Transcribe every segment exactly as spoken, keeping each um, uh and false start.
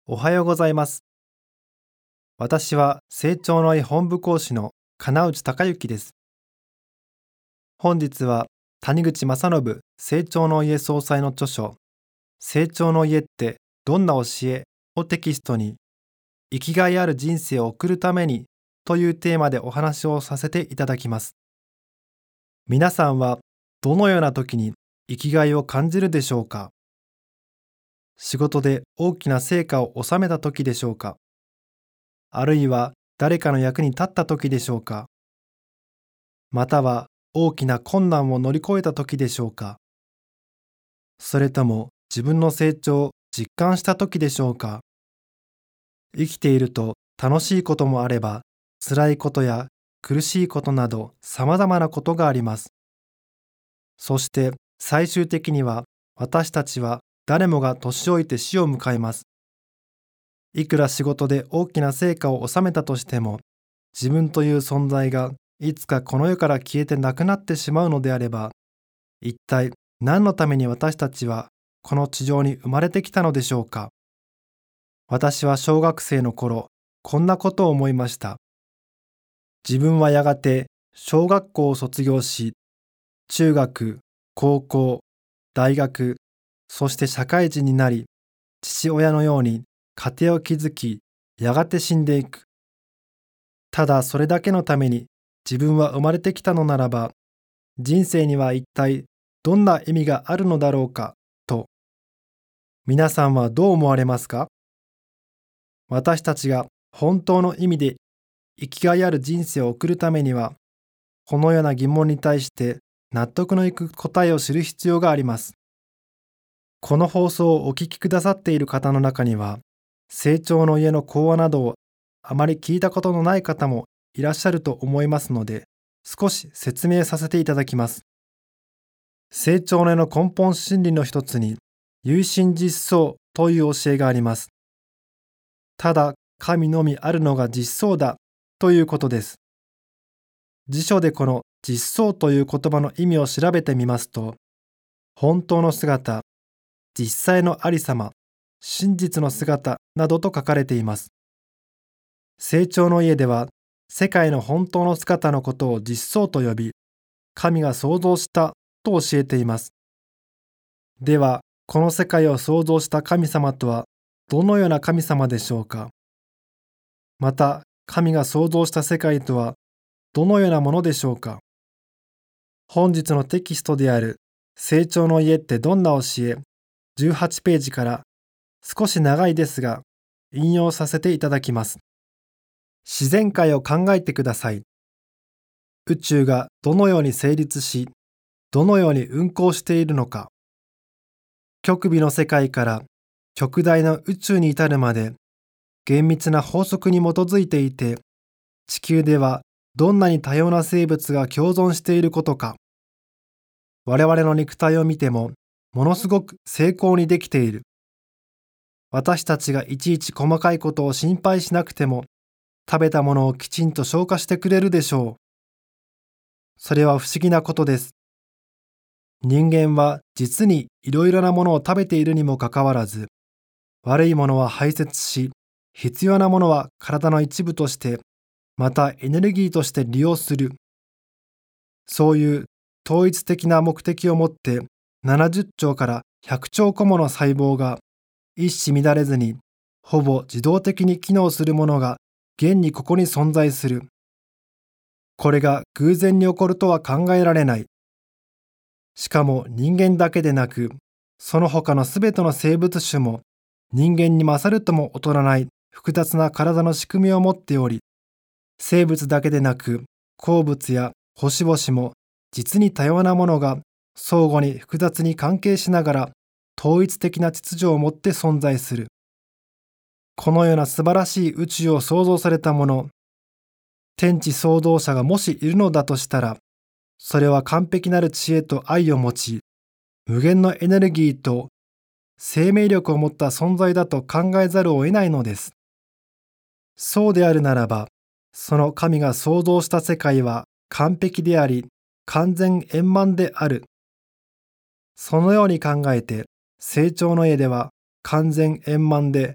おはようございます。私は成長の愛本部講師の金内孝之です。本日は谷口正信成長の家総裁の著書成長の家ってどんな教えをテキストに生きがいある人生を送るためにというテーマでお話をさせていただきます。皆さんはどのような時に生きがいを感じるでしょうか？仕事で大きな成果を収めた時でしょうか？あるいは誰かの役に立った時でしょうか？または大きな困難を乗り越えた時でしょうか？それとも自分の成長を実感した時でしょうか？生きていると楽しいこともあれば、辛いことや苦しいことなど様々なことがあります。そして最終的には私たちは誰もが年老いて死を迎えます。いくら仕事で大きな成果を収めたとしても、自分という存在がいつかこの世から消えてなくなってしまうのであれば、一体何のために私たちはこの地上に生まれてきたのでしょうか？私は小学生の頃、こんなことを思いました。自分はやがて小学校を卒業し、中学、高校、大学、そして社会人になり、父親のように家庭を築き、やがて死んでいく。ただそれだけのために自分は生まれてきたのならば、人生には一体どんな意味があるのだろうか、と。皆さんはどう思われますか？私たちが本当の意味で生きがいある人生を送るためには、このような疑問に対して納得のいく答えを知る必要があります。この放送をお聞きくださっている方の中には、成長の家の講話などをあまり聞いたことのない方もいらっしゃると思いますので、少し説明させていただきます。成長の家の根本心理の一つに、唯心実相という教えがあります。ただ神のみあるのが実相だということです。辞書でこの実相という言葉の意味を調べてみますと、本当の姿、実際のありさま、真実の姿などと書かれています。成長の家では、世界の本当の姿のことを実相と呼び、神が創造したと教えています。では、この世界を創造した神様とはどのような神様でしょうか？また、神が創造した世界とはどのようなものでしょうか？本日のテキストである成長の家ってどんな教えじゅうはちページから少し長いですが引用させていただきます。自然界を考えてください。宇宙がどのように成立し、どのように運行しているのか。極微の世界から極大な宇宙に至るまで厳密な法則に基づいていて、地球ではどんなに多様な生物が共存していることか。我々の肉体を見てもものすごく精巧にできている。私たちがいちいち細かいことを心配しなくても食べたものをきちんと消化してくれるでしょう。それは不思議なことです。人間は実にいろいろなものを食べているにもかかわらず、悪いものは排泄し、必要なものは体の一部として、またエネルギーとして利用する。そういう統一的な目的を持ってななじゅっちょうからひゃくちょう個もの細胞が一糸乱れずにほぼ自動的に機能するものが現にここに存在する。これが偶然に起こるとは考えられない。しかも人間だけでなく、その他のすべての生物種も人間に勝るとも劣らない複雑な体の仕組みを持っており、生物だけでなく鉱物や星々も実に多様なものが相互に複雑に関係しながら統一的な秩序をもって存在する。このような素晴らしい宇宙を創造されたもの、天地創造者がもしいるのだとしたら、それは完璧なる知恵と愛を持ち、無限のエネルギーと生命力を持った存在だと考えざるを得ないのです。そうであるならば、その神が創造した世界は完璧であり、完全円満である。そのように考えて、成長の家では完全円満で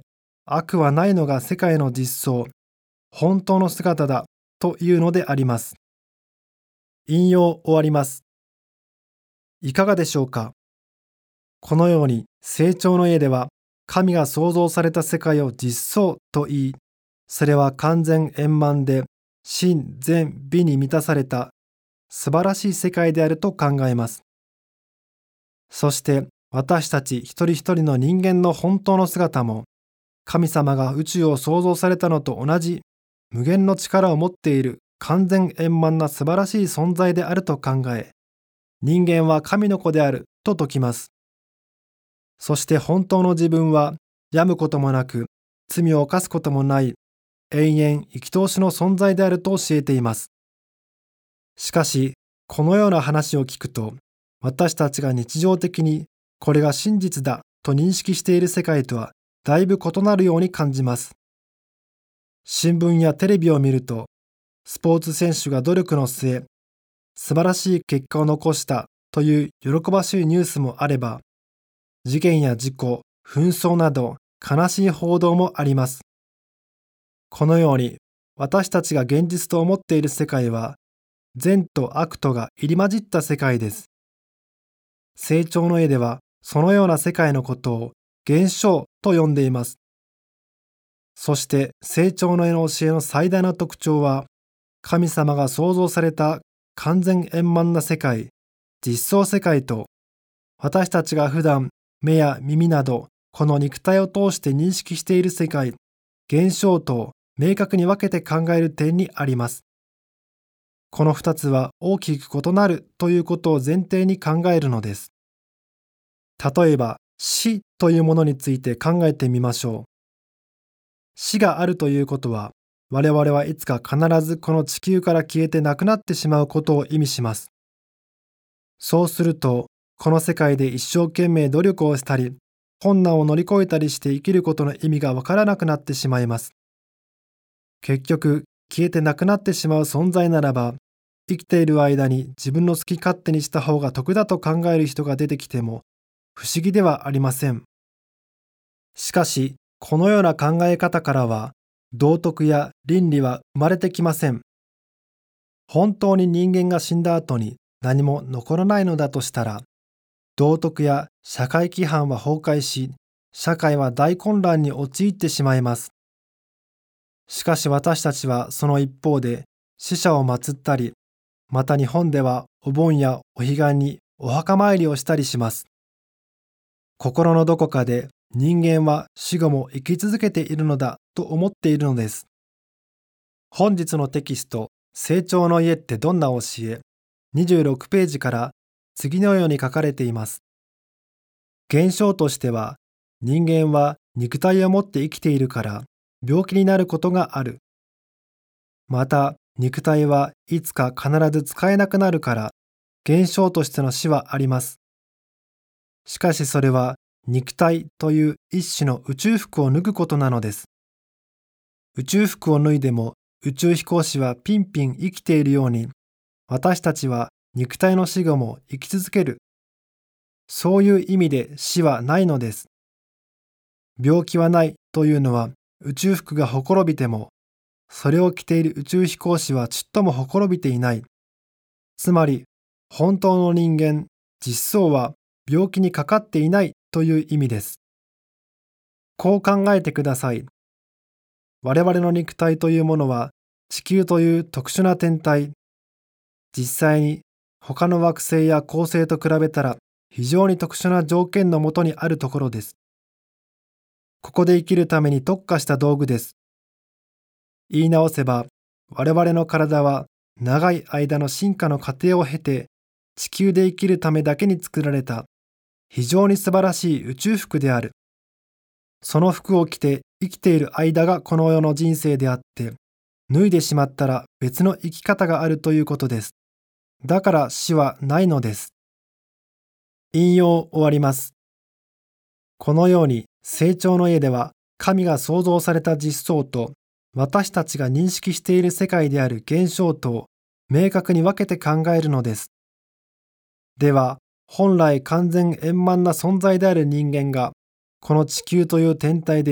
悪はないのが世界の実相、本当の姿だというのであります。引用終わります。いかがでしょうか。このように成長の家では神が創造された世界を実相と言い、それは完全円満で真善美に満たされた素晴らしい世界であると考えます。そして私たち一人一人の人間の本当の姿も神様が宇宙を創造されたのと同じ無限の力を持っている完全円満な素晴らしい存在であると考え、人間は神の子であると説きます。そして本当の自分は病むこともなく罪を犯すこともない永遠生き通しの存在であると教えています。しかしこのような話を聞くと、私たちが日常的にこれが真実だと認識している世界とはだいぶ異なるように感じます。新聞やテレビを見ると、スポーツ選手が努力の末、素晴らしい結果を残したという喜ばしいニュースもあれば、事件や事故、紛争など悲しい報道もあります。このように私たちが現実と思っている世界は、善と悪とが入り混じった世界です。成長の絵ではそのような世界のことを現象と呼んでいます。そして成長の絵の教えの最大の特徴は、神様が創造された完全円満な世界、実相世界と、私たちが普段目や耳などこの肉体を通して認識している世界、現象とを明確に分けて考える点にあります。この二つは大きく異なるということを前提に考えるのです。例えば死というものについて考えてみましょう。死があるということは、我々はいつか必ずこの地球から消えてなくなってしまうことを意味します。そうすると、この世界で一生懸命努力をしたり、困難を乗り越えたりして生きることの意味がわからなくなってしまいます。結局、消えてなくなってしまう存在ならば、生きている間に自分の好き勝手にした方が得だと考える人が出てきても不思議ではありません。しかし、このような考え方からは、道徳や倫理は生まれてきません。本当に人間が死んだ後に何も残らないのだとしたら、道徳や社会規範は崩壊し、社会は大混乱に陥ってしまいます。しかし私たちはその一方で死者を祀ったり、また日本ではお盆やお彼岸にお墓参りをしたりします。心のどこかで人間は死後も生き続けているのだと思っているのです。本日のテキスト、成長の家ってどんな教え、にじゅうろくページから次のように書かれています。現象としては、人間は肉体を持って生きているから病気になることがある。また、肉体はいつか必ず使えなくなるから、現象としての死はあります。しかしそれは肉体という一種の宇宙服を脱ぐことなのです。宇宙服を脱いでも宇宙飛行士はピンピン生きているように、私たちは肉体の死後も生き続ける。そういう意味で死はないのです。病気はないというのは宇宙服がほころびても、それを着ている宇宙飛行士はちっともほころびていない。つまり、本当の人間、実相は病気にかかっていないという意味です。こう考えてください。我々の肉体というものは地球という特殊な天体。実際に他の惑星や恒星と比べたら非常に特殊な条件のもとにあるところです。ここで生きるために特化した道具です。言い直せば、我々の体は長い間の進化の過程を経て地球で生きるためだけに作られた非常に素晴らしい宇宙服である。その服を着て生きている間がこの世の人生であって、脱いでしまったら別の生き方があるということです。だから死はないのです。引用終わります。このように成長の家では神が創造された実相と私たちが認識している世界である現象とを明確に分けて考えるのです。では、本来完全円満な存在である人間がこの地球という天体で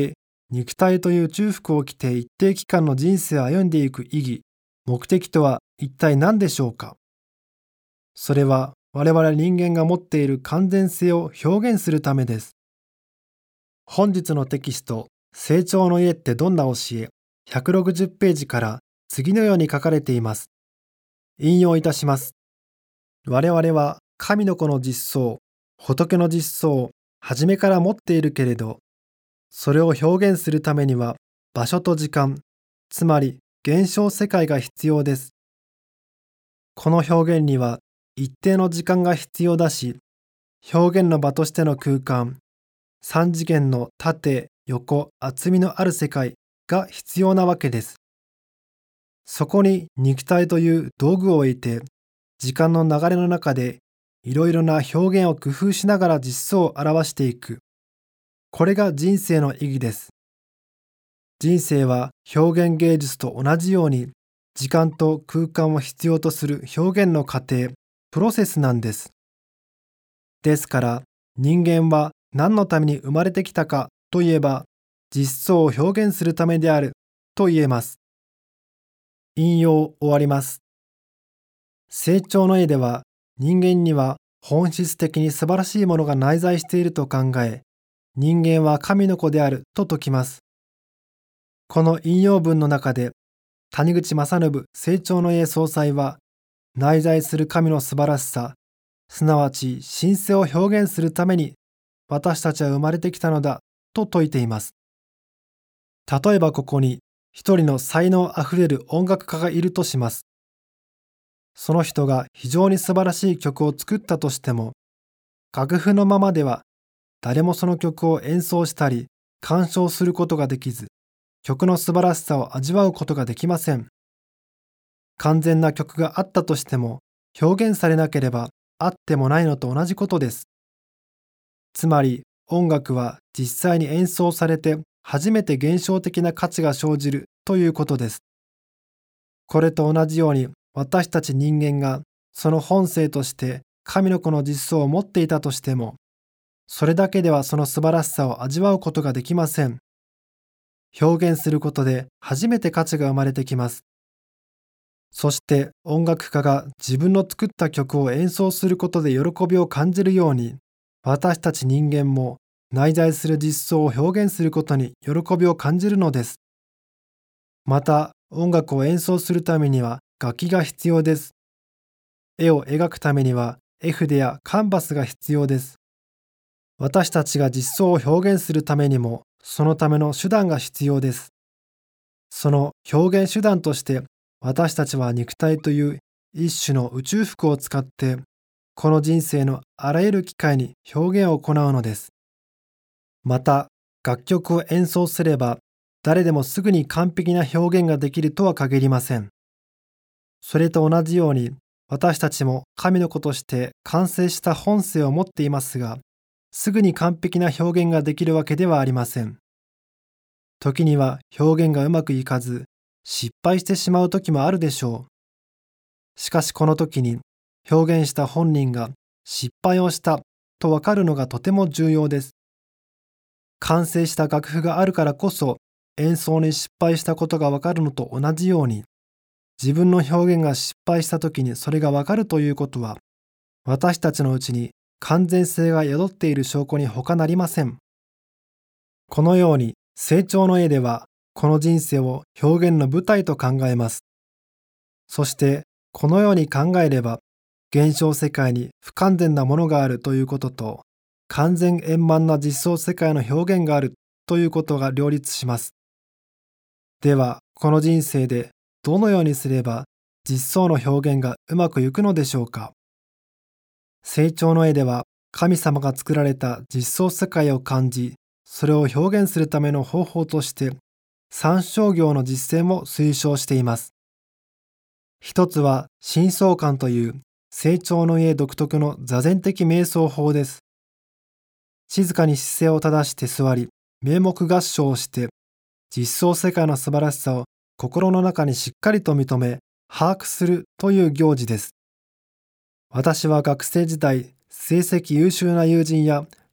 肉体という宇宙服を着て一定期間の人生を歩んでいく意義、目的とは一体何でしょうか。それは我々人間が持っている完全性を表現するためです。本日のテキスト、成長の家ってどんな教え、ひゃくろくじゅうページから次のように書かれています。引用いたします。我々は神の子の実相、仏の実相を初めから持っているけれど、それを表現するためには場所と時間、つまり現象世界が必要です。この表現には一定の時間が必要だし、表現の場としての空間、三次元の縦、横、厚みのある世界が必要なわけです。そこに肉体という道具を置いて、時間の流れの中でいろいろな表現を工夫しながら実相を表していく。これが人生の意義です。人生は表現芸術と同じように、時間と空間を必要とする表現の過程、プロセスなんです。ですから、人間は何のために生まれてきたかといえば、実相を表現するためであると言えます。引用終わります。成長の絵では、人間には本質的に素晴らしいものが内在していると考え、人間は神の子であると説きます。この引用文の中で、谷口正信成長の家総裁は、内在する神の素晴らしさ、すなわち神性を表現するために私たちは生まれてきたのだと説いています。例えばここに一人の才能あふれる音楽家がいるとします。その人が非常に素晴らしい曲を作ったとしても、楽譜のままでは誰もその曲を演奏したり鑑賞することができず、曲の素晴らしさを味わうことができません。完全な曲があったとしても、表現されなければあってもないのと同じことです。つまり音楽は実際に演奏されて初めて現象的な価値が生じるということです。これと同じように私たち人間がその本性として神の子の実相を持っていたとしても、それだけではその素晴らしさを味わうことができません。表現することで初めて価値が生まれてきます。そして音楽家が自分の作った曲を演奏することで喜びを感じるように、私たち人間も内在する実相を表現することに喜びを感じるのです。また音楽を演奏するためには楽器が必要です。絵を描くためには絵筆やカンバスが必要です。私たちが実相を表現するためにもそのための手段が必要です。その表現手段として私たちは肉体という一種の宇宙服を使ってこの人生のあらゆる機会に表現を行うのです。また楽曲を演奏すれば誰でもすぐに完璧な表現ができるとは限りません。それと同じように私たちも神の子として完成した本性を持っていますが、すぐに完璧な表現ができるわけではありません。時には表現がうまくいかず失敗してしまう時もあるでしょう。しかしこの時に表現した本人が失敗をしたとわかるのがとても重要です。完成した楽譜があるからこそ演奏に失敗したことがわかるのと同じように、自分の表現が失敗した時にそれがわかるということは、私たちのうちに完全性が宿っている証拠に他なりません。このように成長の絵ではこの人生を表現の舞台と考えます。そしてこのように考えれば、現象世界に不完全なものがあるということと、完全円満な実相世界の表現があるということが両立します。では、この人生でどのようにすれば実相の表現がうまくいくのでしょうか。成長の絵では神様が作られた実相世界を感じ、それを表現するための方法として三商業の実践を推奨しています。一つは深層観という成長の家独特の座禅的瞑想法です。静かに姿勢を正して座り、名目合唱をして、実相世界の素晴らしさを心の中にしっかりと認め、把握するという行事です。私は学生時代、成績優秀な友人や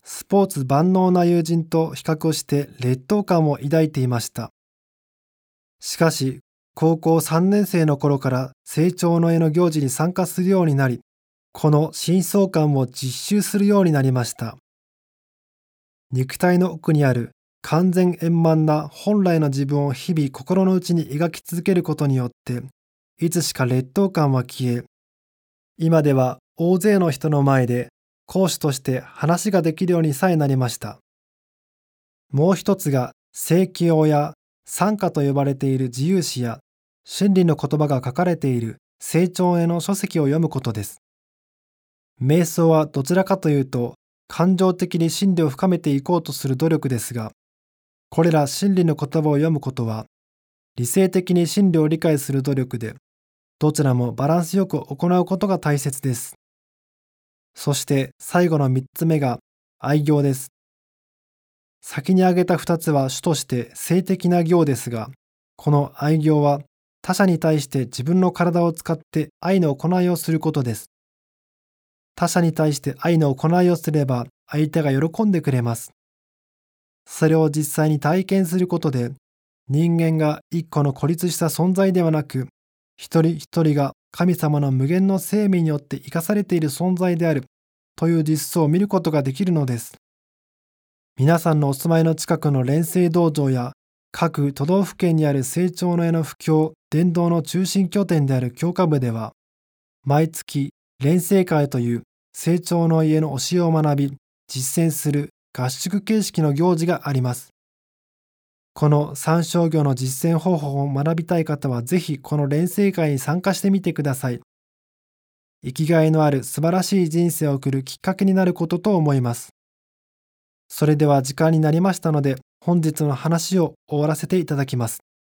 スポーツ万能な友人と比較をして劣等感を抱いていました。しかし、高校さんねん生の頃から成長の絵の行事に参加するようになり、この深層感を実習するようになりました。肉体の奥にある完全円満な本来の自分を日々心の内に描き続けることによって、いつしか劣等感は消え、今では大勢の人の前で講師として話ができるようにさえなりました。もう一つが聖教や賛歌と呼ばれている自由詩や真理の言葉が書かれている成長への書籍を読むことです。瞑想はどちらかというと感情的に真理を深めていこうとする努力ですが、これら真理の言葉を読むことは理性的に真理を理解する努力で、どちらもバランスよく行うことが大切です。そして最後のみっつめが愛行です。先に挙げたふたつは主として性的な行ですが、この愛行は他者に対して自分の体を使って愛の行いをすることです。他者に対して愛の行いをすれば相手が喜んでくれます。それを実際に体験することで、人間が一個の孤立した存在ではなく、一人一人が神様の無限の生命によって生かされている存在であるという実相を見ることができるのです。皆さんのお住まいの近くの錬成道場や各都道府県にある成長の絵の布教伝道の中心拠点である教科部では、毎月錬成会という成長の家の教えを学び実践する合宿形式の行事があります。この三商業の実践方法を学びたい方はぜひこの錬成会に参加してみてください。生きがいのある素晴らしい人生を送るきっかけになることと思います。それでは時間になりましたので、本日の話を終わらせていただきます。